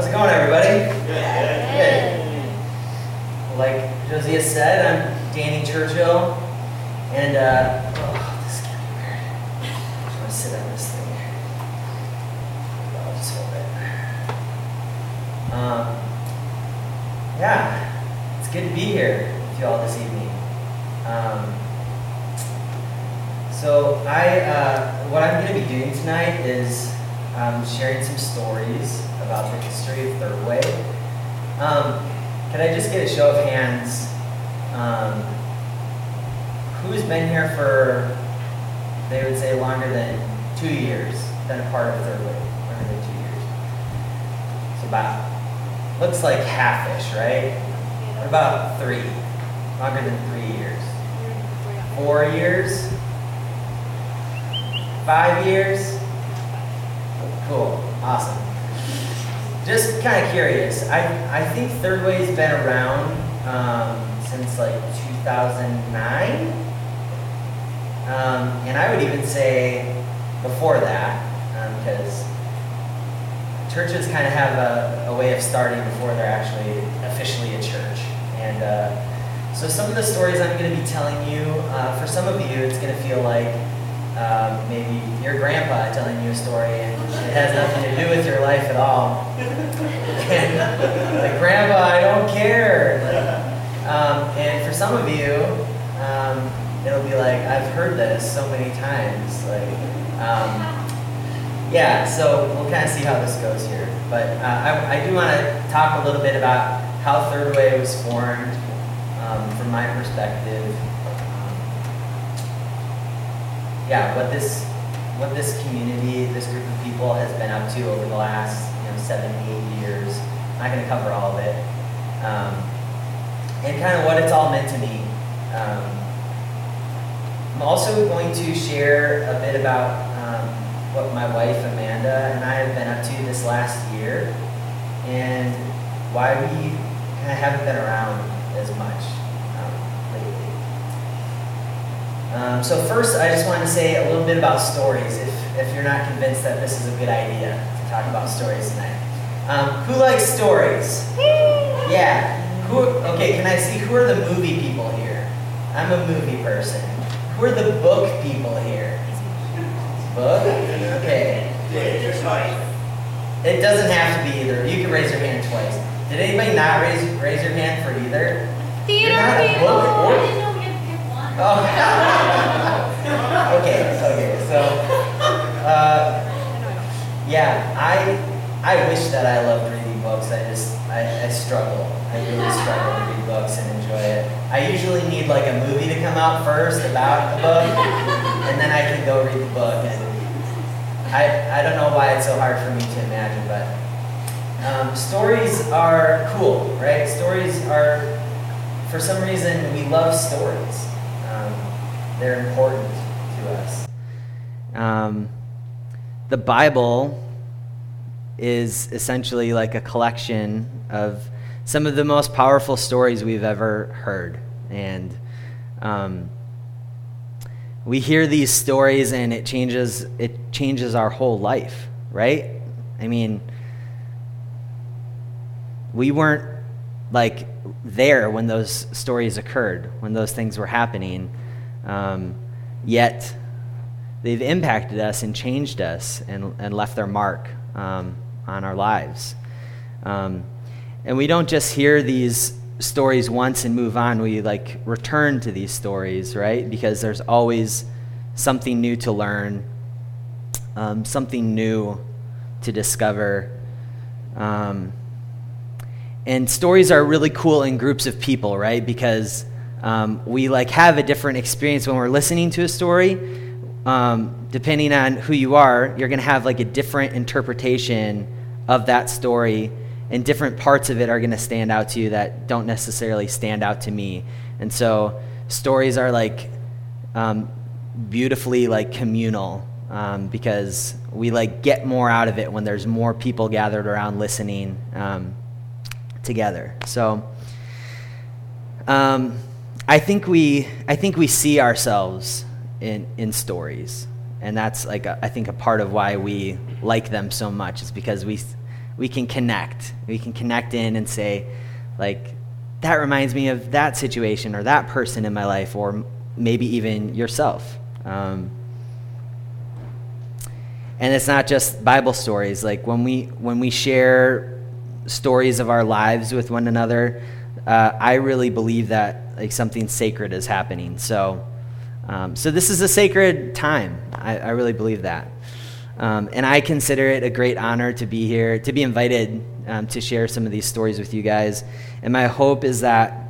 How's it going, everybody? Good. Like Josiah said, I'm Danny Churchill, and this is getting weird. I just want to sit on this thing. I'll just hold it. Yeah, it's good to be here with you all this evening. What I'm going to be doing tonight is sharing some stories about the history of Third Way. Can I just get a show of hands? Who's been here for, they would say, longer than 2 years, been a part of Third Way, longer than 2 years? So about, looks like half-ish, right? What about 3? Longer than 3 years? 4 years? 5 years? Cool, awesome. Just kind of curious. I think Third Way's been around since like 2009, and I would even say before that, because churches kind of have a way of starting before they're actually officially a church. And so some of the stories I'm going to be telling you, for some of you, it's going to feel like maybe your grandpa telling you a story and it has nothing to do with your life at all. And like, Grandpa, I don't care. And for some of you, it'll be like, I've heard this so many times. Yeah, so we'll kind of see how this goes here. But I do want to talk a little bit about how Third Way was formed from my perspective. Yeah, what this community, this group of people has been up to over the last 7-8 years. I'm not going to cover all of it. And kind of what it's all meant to me. I'm also going to share a bit about what my wife Amanda and I have been up to this last year and why we kind of haven't been around as much lately. So first, I just want to say a little bit about stories, if you're not convinced that this is a good idea to talk about stories tonight. Who likes stories? Yeah. Okay, can I see, who are the movie people here? I'm a movie person. Who are the book people here? Book? Okay. It doesn't have to be either. You can raise your hand twice. Did anybody not raise your hand for either? Theater people. Oh. Okay, so, yeah, I wish that I loved reading books. I struggle. I really struggle to read books and enjoy it. I usually need like a movie to come out first about the book, and then I can go read the book. And I don't know why it's so hard for me to imagine, but stories are cool, right? Stories are, for some reason, we love stories. They're important to us. The Bible is essentially like a collection of some of the most powerful stories we've ever heard. And we hear these stories and it changes our whole life, right? I mean, we weren't like there when those stories occurred, when those things were happening. Yet they've impacted us and changed us and left their mark on our lives. And we don't just hear these stories once and move on. We like return to these stories, right? Because there's always something new to learn, something new to discover. And stories are really cool in groups of people, right? Because we like have a different experience when we're listening to a story. Depending on who you are, you're going to have like a different interpretation of that story, and different parts of it are going to stand out to you that don't necessarily stand out to me. And so stories are like beautifully like communal, because we like get more out of it when there's more people gathered around listening together. So I think we see ourselves in stories, and that's like I think a part of why we like them so much is because we we can connect. We can connect in and say, like, that reminds me of that situation or that person in my life, or maybe even yourself. And it's not just Bible stories. Like when we share stories of our lives with one another, I really believe that like something sacred is happening. So this is a sacred time. I really believe that. And I consider it a great honor to be here, to be invited to share some of these stories with you guys. And my hope is that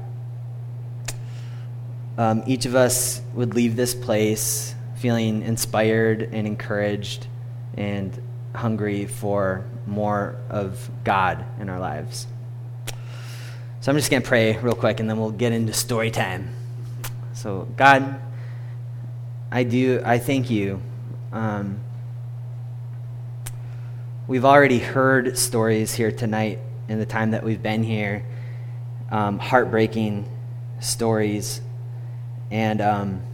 each of us would leave this place feeling inspired and encouraged and hungry for more of God in our lives. So I'm just going to pray real quick, and then we'll get into story time. So God, I thank you. We've already heard stories here tonight in the time that we've been here, heartbreaking stories, and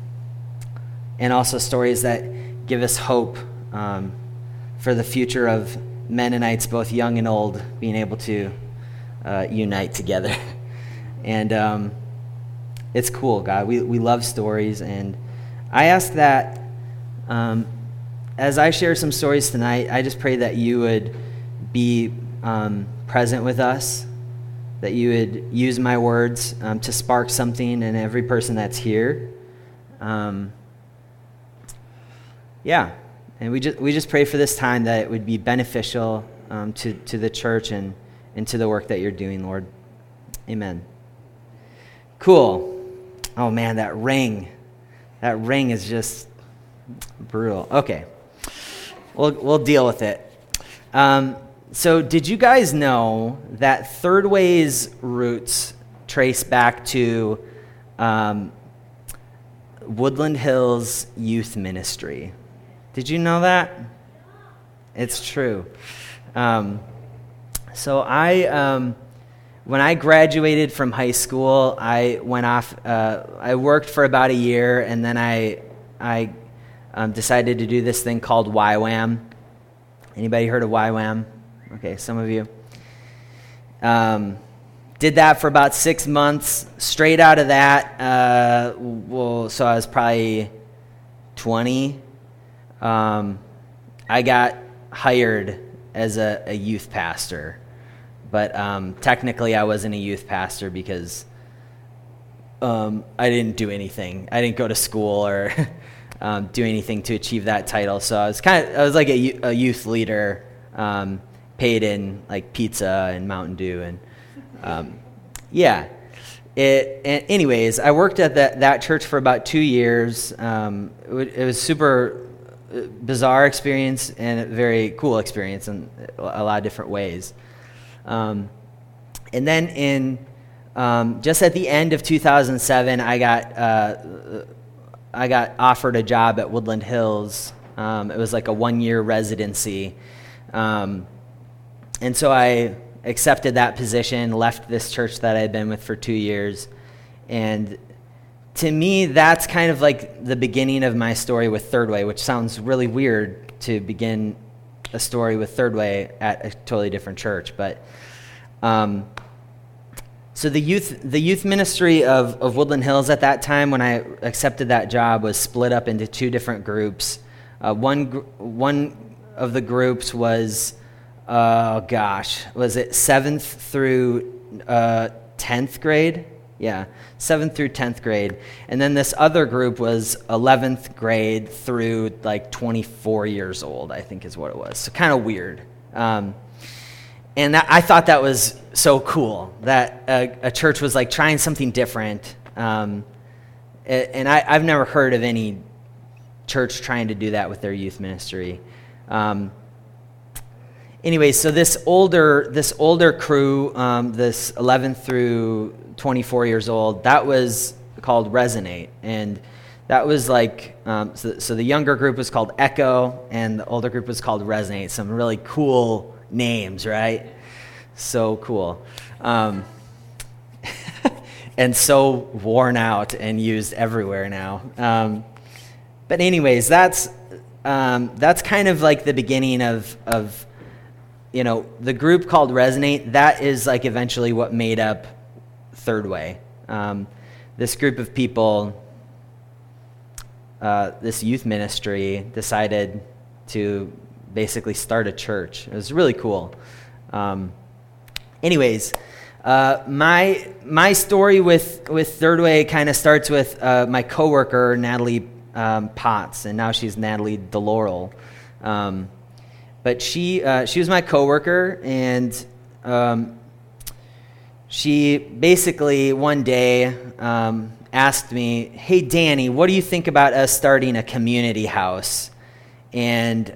also stories that give us hope for the future of Mennonites, both young and old, being able to unite together. And it's cool, God. We love stories, and I ask that as I share some stories tonight, I just pray that you would be present with us, that you would use my words to spark something in every person that's here. And we just pray for this time that it would be beneficial to the church and to the work that you're doing, Lord. Amen. Cool. Oh man, that ring is just brutal. Okay, we'll deal with it. So did you guys know that Third Way's roots trace back to Woodland Hills Youth Ministry? Did you know that? It's true. So when I graduated from high school, I went off. I worked for about a year, and then I decided to do this thing called YWAM. Anybody heard of YWAM? Okay, some of you. Did that for about 6 months. Straight out of that, so I was probably 20. I got hired as a youth pastor, but technically I wasn't a youth pastor because I didn't do anything. I didn't go to school or do anything to achieve that title. So I was like a youth leader, paid in like pizza and Mountain Dew, and anyways, I worked at that church for about 2 years. It was super bizarre experience and a very cool experience in a lot of different ways. And then in just at the end of 2007, I got offered a job at Woodland Hills. It was like a 1-year residency. And so I accepted that position, left this church that I had been with for 2 years. And to me, that's kind of like the beginning of my story with Third Way, which sounds really weird to begin a story with Third Way at a totally different church. But so the youth ministry of Woodland Hills at that time, when I accepted that job, was split up into 2 different groups. One of the groups was, was it 7th through 10th grade? Yeah, 7th through 10th grade. And then this other group was 11th grade through like 24 years old, I think is what it was. So kind of weird. And I thought that was so cool that a church was like trying something different. And I've never heard of any church trying to do that with their youth ministry. Anyway, so this older crew, this 11th through 24 years old, that was called Resonate, and that was like so the younger group was called Echo, and the older group was called Resonate. Some really cool names, right? So cool, and so worn out and used everywhere now. But anyways, that's kind of like the beginning of the group called Resonate, that is like eventually what made up Third Way. This group of people, this youth ministry, decided to basically start a church. It was really cool. Anyways, my story with Third Way kind of starts with my coworker, Natalie Potts, and now she's Natalie DeLaurel. But she was my coworker, and she basically one day asked me, "Hey, Danny, what do you think about us starting a community house?" And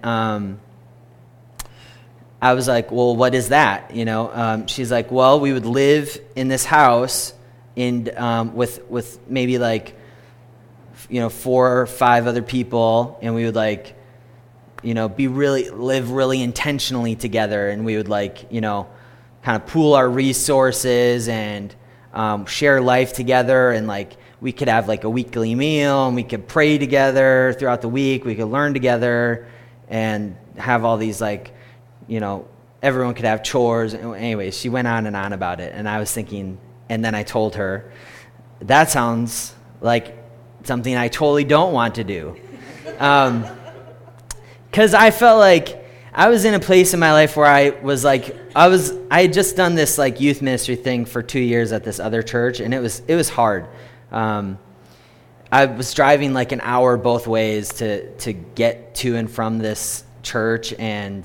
I was like, "Well, what is that?" She's like, "Well, we would live in this house and with maybe like 4 or 5 other people, and we would like live really intentionally together, and we would kind of pool our resources and share life together, and we could have a weekly meal, and we could pray together throughout the week, we could learn together and have all these everyone could have chores." Anyways, she went on and on about it, and I was thinking, and then I told her, that sounds like something I totally don't want to do. Because I felt like I was in a place in my life where I had just done this youth ministry thing for 2 years at this other church, and it was hard. I was driving an hour both ways to get to and from this church, and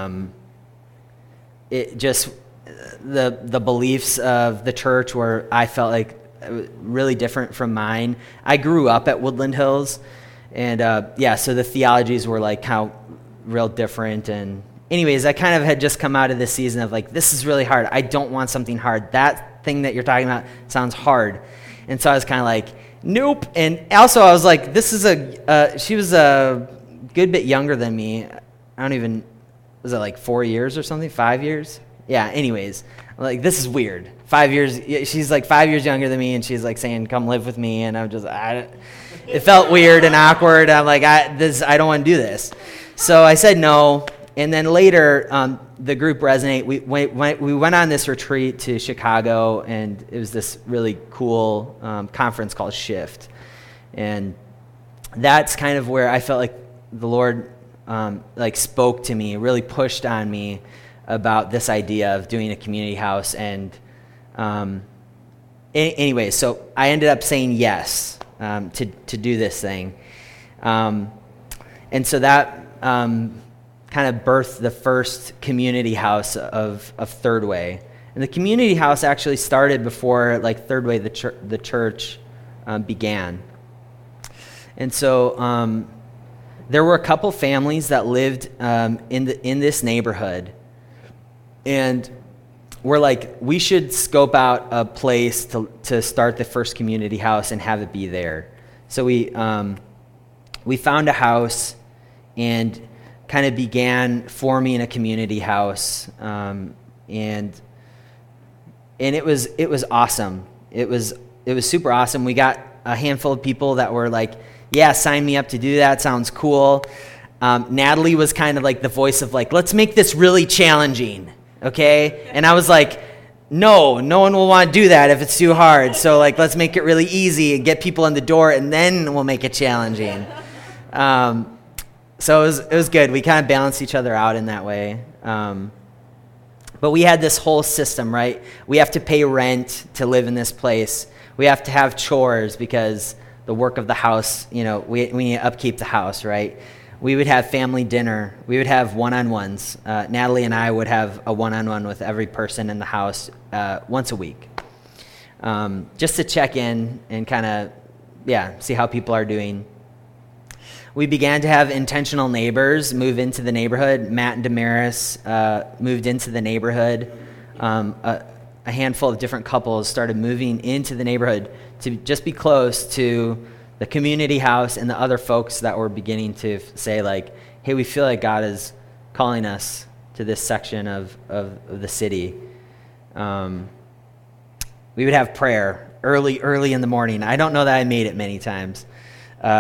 it just the beliefs of the church were, I felt like, really different from mine. I grew up at Woodland Hills, and so the theologies were how real different. And anyways, I kind of had just come out of this season of this is really hard. I don't want something hard. That thing that you're talking about sounds hard. And so I was kind of nope. And also I was this is she was a good bit younger than me. I don't even, was it 4 years or something? 5 years? Yeah, anyways, this is weird. 5 years, she's 5 years younger than me, and she's saying, "Come live with me," and I'm just, it felt weird and awkward. I'm I don't want to do this. So I said no, and then later, the group Resonate, we went on this retreat to Chicago, and it was this really cool conference called Shift, and that's kind of where I felt like the Lord spoke to me, really pushed on me about this idea of doing a community house. And anyway, so I ended up saying yes to do this thing, and so that kind of birthed the first community house of Third Way. And the community house actually started before Third Way, the church began. And so there were a couple families that lived in this neighborhood, and we're we should scope out a place to start the first community house and have it be there. So we found a house and kind of began forming a community house, and it was awesome. It was super awesome. We got a handful of people that were yeah, sign me up to do that. Sounds cool. Natalie was kind of the voice of let's make this really challenging, okay? And I was no one will want to do that if it's too hard. So let's make it really easy and get people in the door, and then we'll make it challenging. So it was good. We kind of balanced each other out in that way. But we had this whole system, right? We have to pay rent to live in this place. We have to have chores because the work of the house, we need to upkeep the house, right? We would have family dinner. We would have one-on-ones. Natalie and I would have a one-on-one with every person in the house once a week, just to check in and kind of, see how people are doing. We began to have intentional neighbors move into the neighborhood. Matt and Damaris moved into the neighborhood. A handful of different couples started moving into the neighborhood to just be close to the community house and the other folks that were beginning to say hey, we feel like God is calling us to this section of the city. We would have prayer early in the morning. I don't know that I made it many times,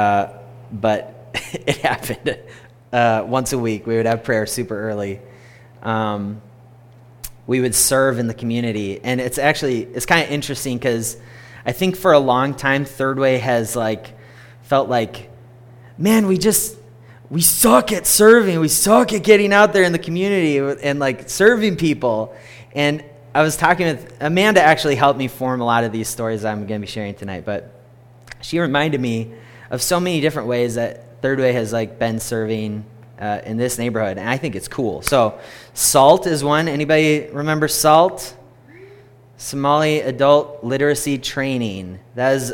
but it happened. Once a week we would have prayer super early. we would serve in the community. And it's kind of interesting because I think for a long time, Third Way has felt like, man, we suck at serving. We suck at getting out there in the community and serving people. And I was talking with Amanda, actually helped me form a lot of these stories I'm going to be sharing tonight, but she reminded me of so many different ways that Third Way has been serving in this neighborhood, and I think it's cool. So SALT is one. Anybody remember SALT? Somali Adult Literacy Training. That is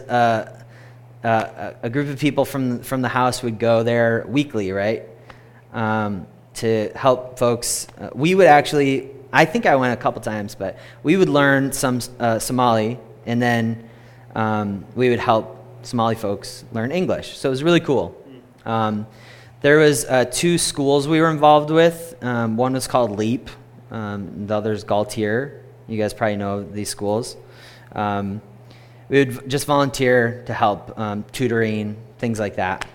a group of people from the house would go there weekly, right? To help folks. We would actually, I think I went a couple times, but we would learn some Somali, and then we would help Somali folks learn English. So it was really cool. There was 2 schools we were involved with. One was called LEAP. The other is Galtier. You guys probably know these schools. We would just volunteer to help, tutoring, things like that.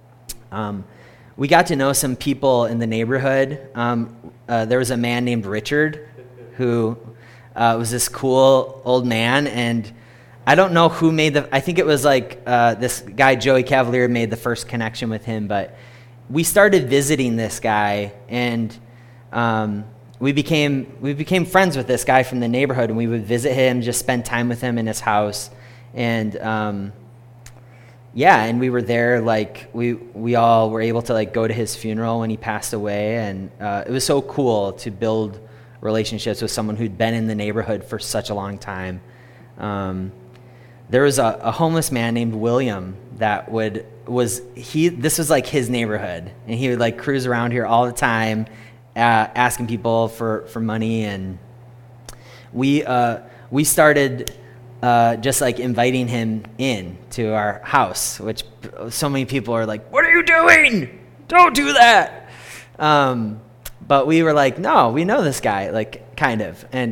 We got to know some people in the neighborhood. There was a man named Richard who was this cool old man, and I don't know who made I think it was this guy, Joey Cavalier, made the first connection with him, but we started visiting this guy, and we became friends with this guy from the neighborhood, and we would visit him, just spend time with him in his house, and and we were there. We all were able to go to his funeral when he passed away, and it was so cool to build relationships with someone who'd been in the neighborhood for such a long time. There was a homeless man named William that this was his neighborhood, and he would cruise around here all the time, asking people for money, and we started just inviting him in to our house, which so many people are like, "What are you doing? Don't do that." But we were like, "No, we know this guy, kind of," and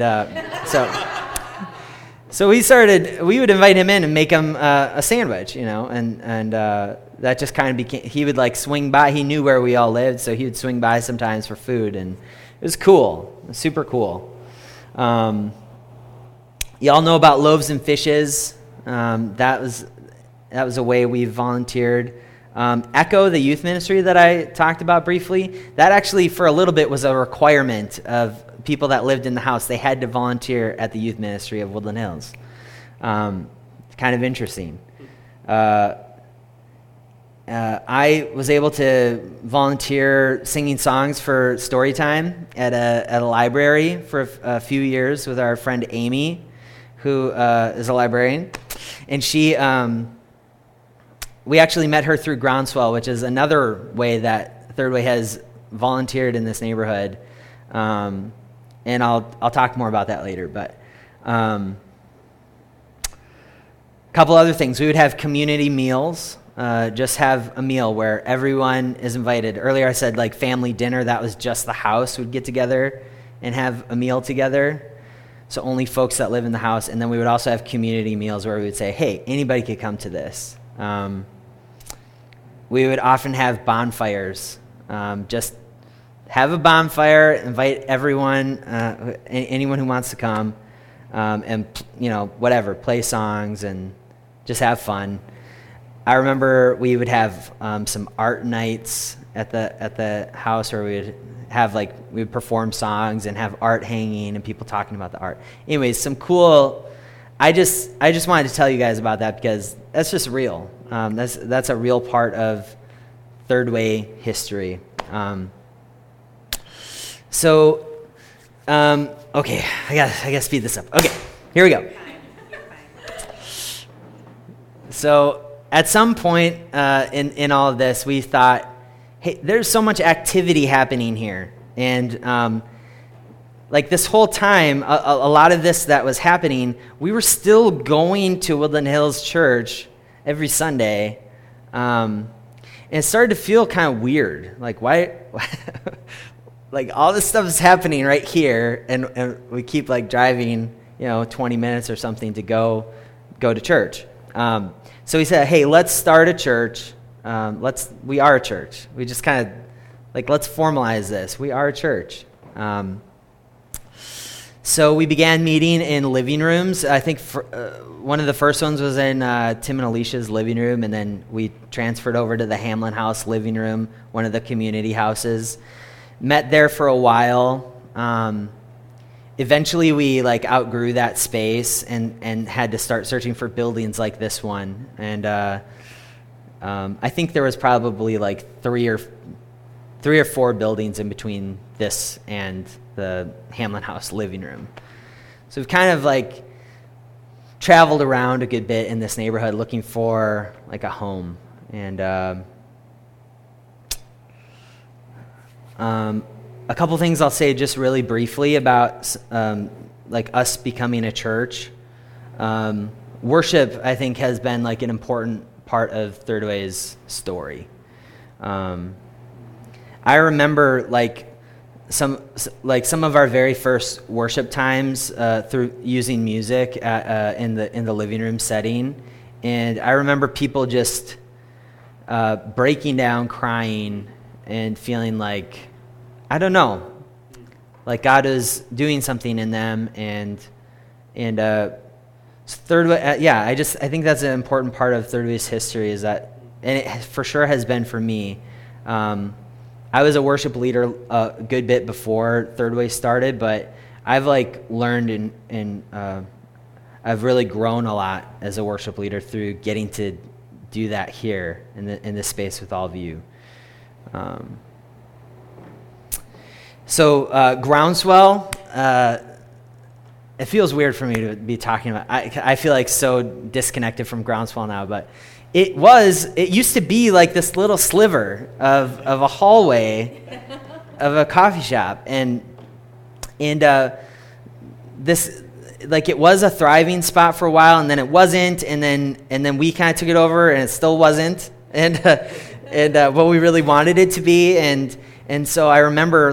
so we would invite him in and make him a sandwich, and that just kind of became, he would swing by. He knew where we all lived, so he would swing by sometimes for food, and it was cool. It was super cool. Y'all know about Loaves and Fishes. That was a way we volunteered. Echo, the youth ministry that I talked about briefly, that actually for a little bit was a requirement of people that lived in the house. They had to volunteer at the youth ministry of Woodland Hills. It's kind of interesting. I was able to volunteer singing songs for story time at a library for a few years with our friend Amy, who is a librarian, and we actually met her through Groundswell, which is another way that Third Way has volunteered in this neighborhood. And I'll talk more about that later, but a couple other things. We would have community meals, just have a meal where everyone is invited. Earlier I said family dinner, that was just the house would get together and have a meal together, so only folks that live in the house. And then we would also have community meals where we would say, hey, anybody could come to this. We would often have bonfires, just have a bonfire, invite everyone, anyone who wants to come, and whatever, play songs and just have fun. I remember we would have some art nights at the house where we would have we would perform songs and have art hanging and people talking about the art. Anyways, some cool. I just wanted to tell you guys about that because that's just real. That's a real part of Third Way history. Okay, I gotta speed this up. Okay, here we go. So at some point in all of this, we thought, hey, there's so much activity happening here, and this whole time, a lot of this that was happening, we were still going to Woodland Hills Church every Sunday, and it started to feel kind of weird. Why all this stuff is happening right here, and we keep driving, 20 minutes or something to go to church. So we said, hey, let's start a church. We are a church. We just kind of let's formalize this. We are a church. So we began meeting in living rooms. I think one of the first ones was in Tim and Alicia's living room, and then we transferred over to the Hamlin House living room, one of the community houses. Met there for a while. Eventually we outgrew that space and had to start searching for buildings like this one. And I think there was probably three or four buildings in between this and the Hamlin House living room. So we've kind of traveled around a good bit in this neighborhood looking for a home. And a couple things I'll say just really briefly about us becoming a church. Worship, I think, has been an important part of Third Way's story. I remember some of our very first worship times through using music in the living room setting, and I remember people just breaking down, crying, and feeling I don't know, God is doing something in them, and Third Way, I think that's an important part of Third Way's history, is that, and it for sure has been for me. I was a worship leader a good bit before Third Way started, but I've learned and I've really grown a lot as a worship leader through getting to do that here in this space with all of you. So Groundswell, it feels weird for me to be talking about. I feel so disconnected from Groundswell now, but it used to be this little sliver of a hallway of a coffee shop, and this it was a thriving spot for a while, and then it wasn't, and then we kind of took it over, and it still wasn't, and what we really wanted it to be, and so I remember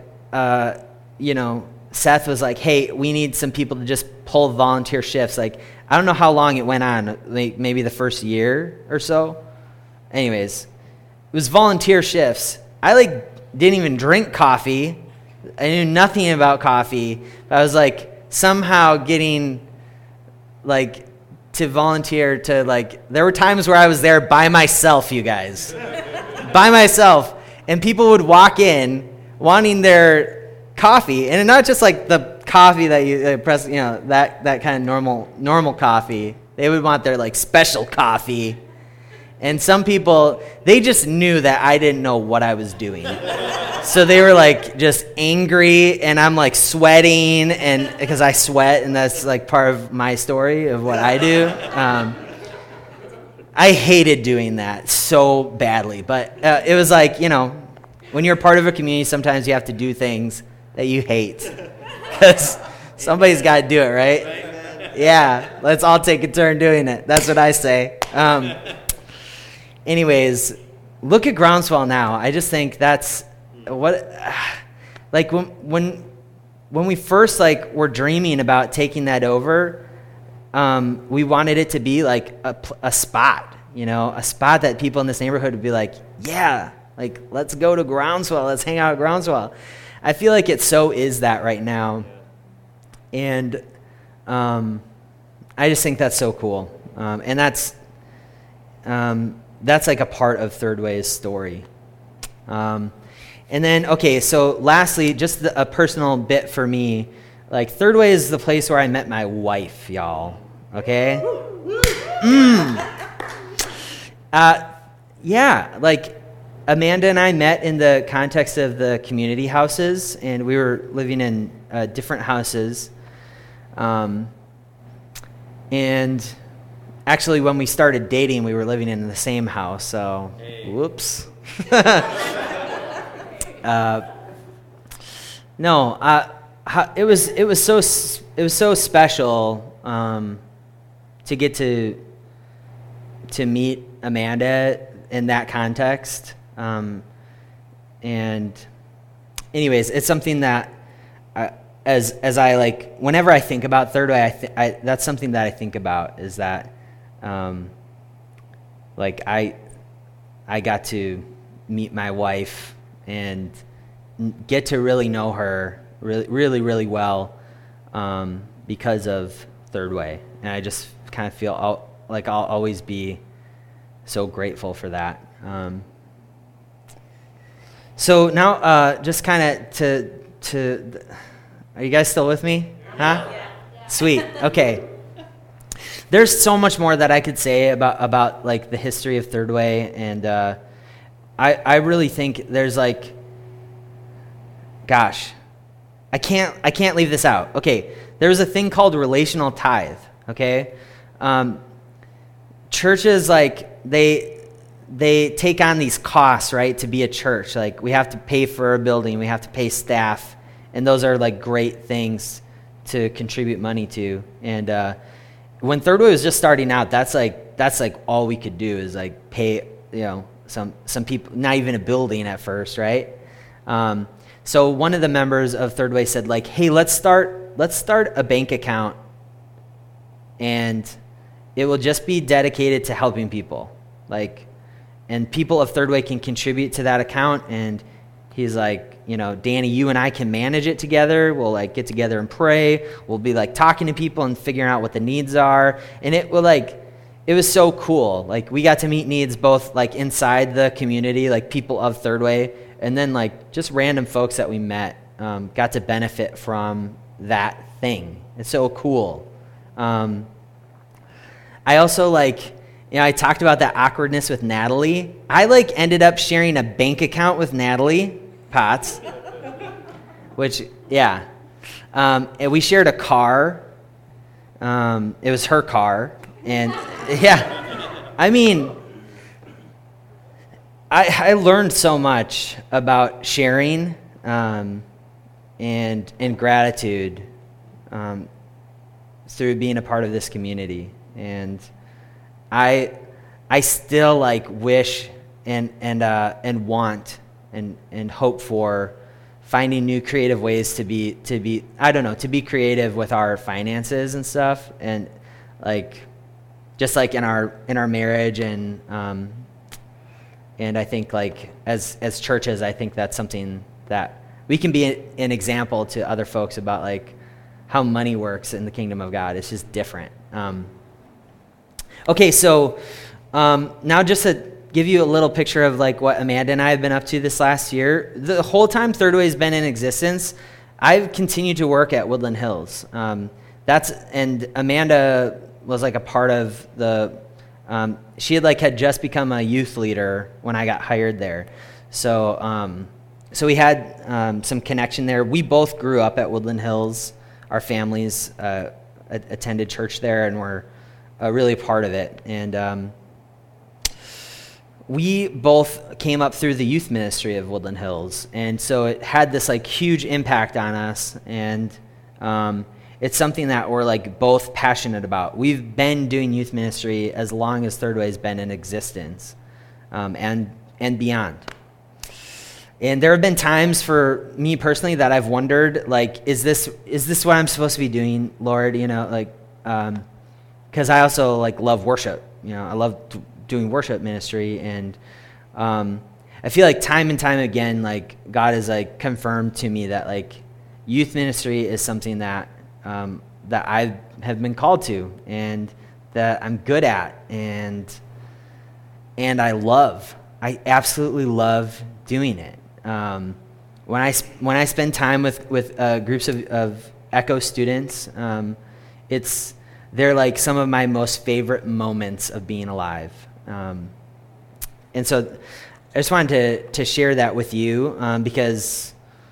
Seth was hey, we need some people to just pull volunteer shifts. I don't know how long it went on, maybe the first year or so. Anyways, it was volunteer shifts. I didn't even drink coffee. I knew nothing about coffee. But I was somehow getting to volunteer to there were times where I was there by myself, you guys. By myself. And people would walk in wanting their coffee, and not just the coffee that you press, that kind of normal coffee. They would want their special coffee. And some people, they just knew that I didn't know what I was doing. So they were just angry, and I'm sweating, and because I sweat, and that's part of my story of what I do. I hated doing that so badly, but it was when you're part of a community, sometimes you have to do things that you hate, because somebody's got to do it, right? Yeah, let's all take a turn doing it. That's what I say. Anyways, look at Groundswell now. I just think that's what, when we first were dreaming about taking that over, we wanted it to be a spot, a spot that people in this neighborhood would be yeah, let's go to Groundswell, let's hang out at Groundswell. I feel it so is that right now, and I just think that's so cool, and that's a part of Third Way's story. And then, okay, so lastly, just a personal bit for me, Third Way is the place where I met my wife, y'all, okay? Yeah, Amanda and I met in the context of the community houses, and we were living in different houses. And actually, when we started dating, we were living in the same house, so whoops. It was so special to get to meet Amanda in that context. And anyways, it's something that as I whenever I think about Third Way, that's something that I think about, is that I got to meet my wife, and get to really know her really, really, really well because of Third Way. And I just kind of feel like I'll always be so grateful for that. So now, just kind of to, are you guys still with me? Huh? Yeah. Sweet. Okay. There's so much more that I could say about like the history of Third Way, and I really think there's like, gosh, I can't leave this out. Okay, there's a thing called relational tithe. Okay, churches like they take on these costs, right, to be a church. Like we have to pay for a building, we have to pay staff, and those are like great things to contribute money to. And when Third Way was just starting out, that's like all we could do is like pay, some people, not even a building at first, right? So one of the members of Third Way said like, hey, let's start a bank account, and it will just be dedicated to helping people, like, and people of Third Way can contribute to that account. And he's like, Danny, you and I can manage it together. We'll like get together and pray. We'll be like talking to people and figuring out what the needs are. And it was so cool. Like we got to meet needs both like inside the community, like people of Third Way, and then like just random folks that we met got to benefit from that thing. It's so cool. I also I talked about that awkwardness with Natalie. I ended up sharing a bank account with Natalie Potts, which, yeah. And we shared a car. It was her car. And, yeah, I mean, I learned so much about sharing and gratitude through being a part of this community. And I still wish and want and hope for finding new creative ways to be creative with our finances and stuff, and just in our marriage, and I think as churches, I think that's something that we can be an example to other folks about how money works in the kingdom of God. It's just different. Okay, so now just to give you a little picture of what Amanda and I have been up to this last year. The whole time Third Way has been in existence, I've continued to work at Woodland Hills. And Amanda was a part of the. She had just become a youth leader when I got hired there, so we had some connection there. We both grew up at Woodland Hills. Our families attended church there and were really part of it. And we both came up through the youth ministry of Woodland Hills, and so it had this huge impact on us. And it's something that we're both passionate about. We've been doing youth ministry as long as Third Way has been in existence, and beyond. And there have been times for me personally that I've wondered, is this what I'm supposed to be doing, Lord? Because I also love worship. I love doing worship ministry, and I feel time and time again, God has confirmed to me that youth ministry is something that that I have been called to, and that I'm good at, and I absolutely love doing it. When I spend time with groups of Echo students, they're some of my most favorite moments of being alive. And so I just wanted to share that with you, because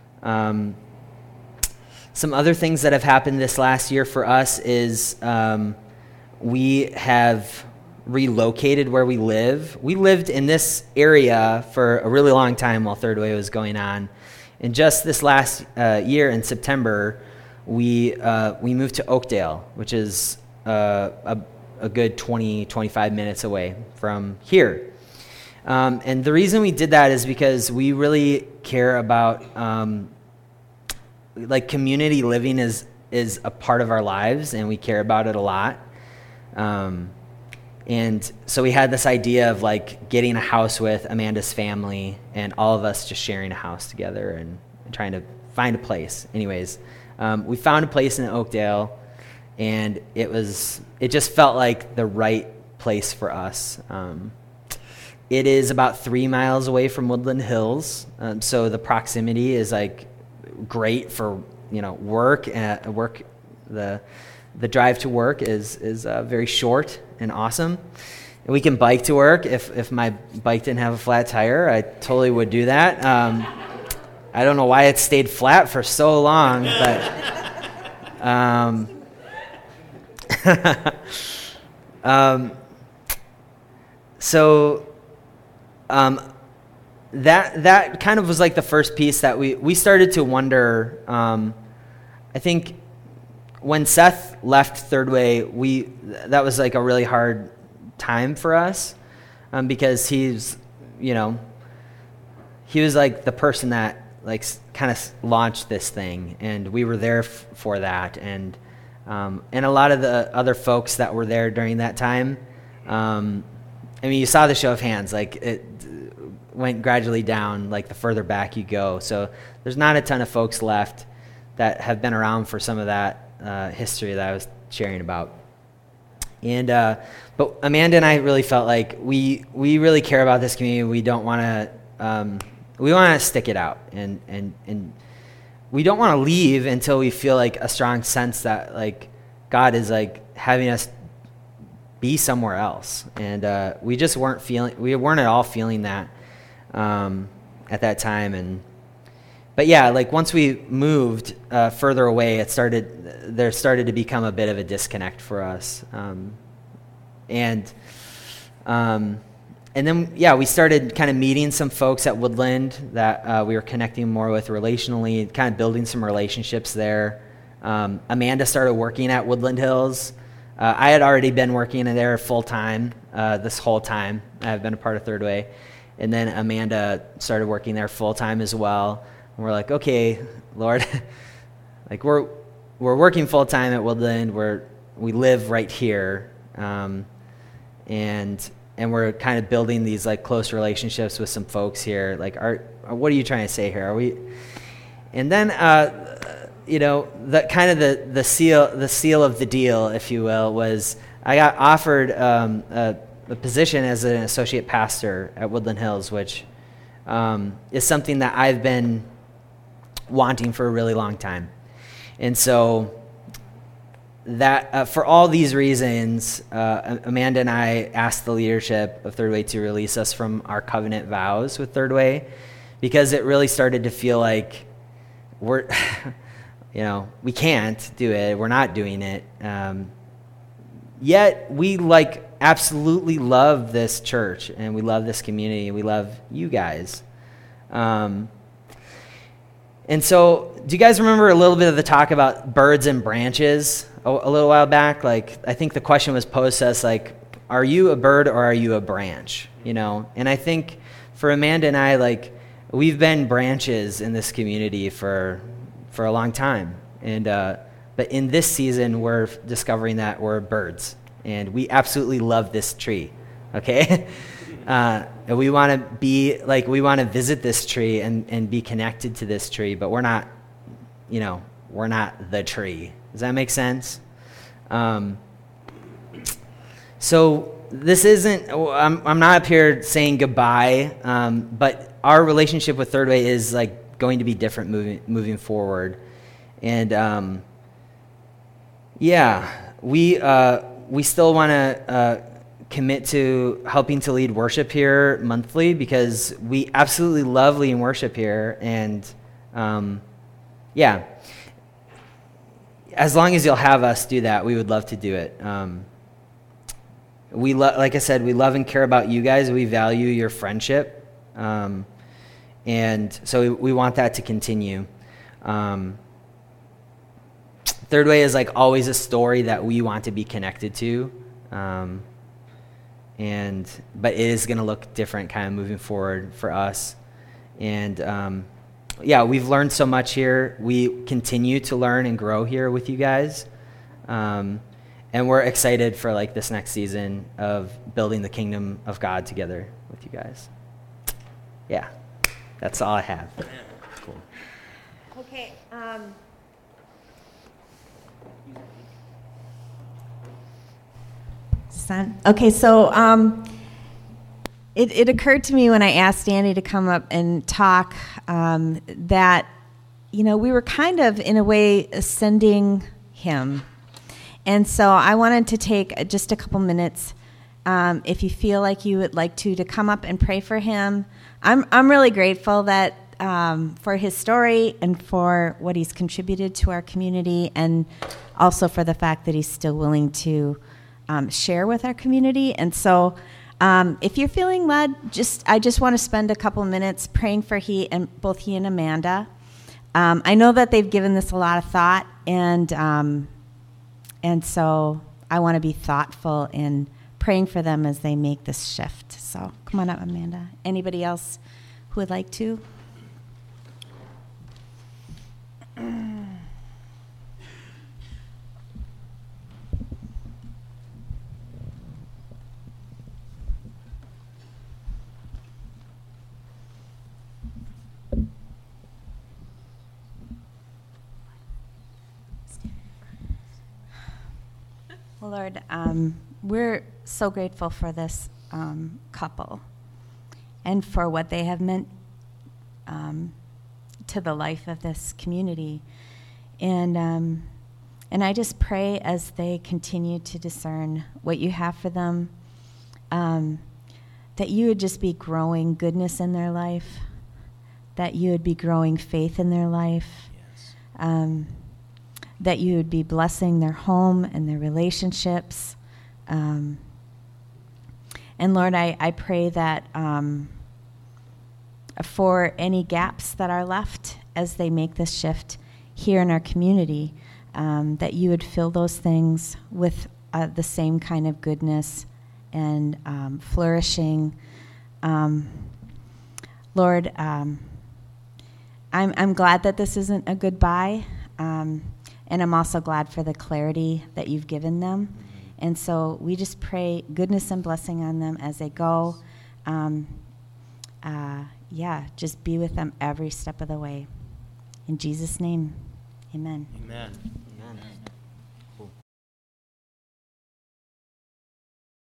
some other things that have happened this last year for us is we have relocated where we live. We lived in this area for a really long time while Third Way was going on. And just this last year in September, we moved to Oakdale, which is a good 20-25 minutes away from here. And the reason we did that is because we really care about community living is a part of our lives, and we care about it a lot. And so we had this idea of getting a house with Amanda's family and all of us just sharing a house together. trying to find a place. Anyways, we found a place in Oakdale, and it just felt like the right place for us. It is about 3 miles away from Woodland Hills, so the proximity is like great for work. The drive to work is very short and awesome. And we can bike to work. If my bike didn't have a flat tire, I totally would do that. I don't know why it stayed flat for so long, but that kind of was like the first piece that we started to wonder. I think when Seth left Third Way, that was like a really hard time for us, because he was like the person that like kind of launched this thing, and we were there for that, and a lot of the other folks that were there during that time. I mean, you saw the show of hands, like it went gradually down, like the further back you go. So there's not a ton of folks left that have been around for some of that history that I was sharing about. And but Amanda and I really felt like we really care about this community. We don't want to we want to stick it out, and we don't want to leave until we feel like a strong sense that like God is like having us be somewhere else. And we just weren't at all feeling that at that time. But yeah, like once we moved further away, there started to become a bit of a disconnect for us. And then, yeah, we started kind of meeting some folks at Woodland that we were connecting more with relationally, kind of building some relationships there. Amanda started working at Woodland Hills. I had already been working in there full-time this whole time. I've been a part of Third Way. And then Amanda started working there full-time as well. And we're like, okay, Lord, like we're working full-time at Woodland. We live right here. And we're kind of building these like close relationships with some folks here. Like, what are you trying to say here? Are we? And then, the kind of the seal of the deal, if you will, was I got offered a position as an associate pastor at Woodland Hills, which is something that I've been wanting for a really long time. And so that for all these reasons, Amanda and I asked the leadership of Third Way to release us from our covenant vows with Third Way, because it really started to feel like we're, we can't do it. We're not doing it. Yet we absolutely love this church, and we love this community, and we love you guys. And so, do you guys remember a little bit of the talk about birds and branches a little while back? Like, I think the question was posed to us, like, are you a bird or are you a branch? And I think for Amanda and I, like, we've been branches in this community for a long time. And but in this season, we're discovering that we're birds, and we absolutely love this tree. Okay. And we want to visit this tree and be connected to this tree, but we're not the tree. Does that make sense? So this isn't, I'm not up here saying goodbye, but our relationship with Third Way is like going to be different moving forward. And we still want to commit to helping to lead worship here monthly, because we absolutely love leading worship here. And as long as you'll have us do that, we would love to do it. Like I said, we love and care about you guys. We value your friendship. And so we want that to continue. Third Way is like always a story that we want to be connected to. But it is going to look different kind of moving forward for us. And we've learned so much here. We continue to learn and grow here with you guys. And we're excited for like this next season of building the kingdom of God together with you guys. Yeah, that's all I have. Cool. Okay. Okay, so it occurred to me when I asked Andy to come up and talk that, we were kind of, in a way, ascending him. And so I wanted to take just a couple minutes, if you feel like you would like to come up and pray for him. I'm really grateful that for his story and for what he's contributed to our community, and also for the fact that he's still willing to share with our community. And so if you're feeling led, I just want to spend a couple minutes praying for both he and Amanda. I know that they've given this a lot of thought, and so I want to be thoughtful in praying for them as they make this shift. So come on up, Amanda. Anybody else who would like to? Well, Lord, we're so grateful for this couple and for what they have meant to the life of this community. And I just pray as they continue to discern what you have for them, that you would just be growing goodness in their life, that you would be growing faith in their life. Yes. That you would be blessing their home and their relationships. And Lord, I pray that for any gaps that are left as they make this shift here in our community, that you would fill those things with the same kind of goodness and flourishing. Lord, I'm glad that this isn't a goodbye. And I'm also glad for the clarity that you've given them. And so we just pray goodness and blessing on them as they go. Just be with them every step of the way. In Jesus' name, amen. Amen.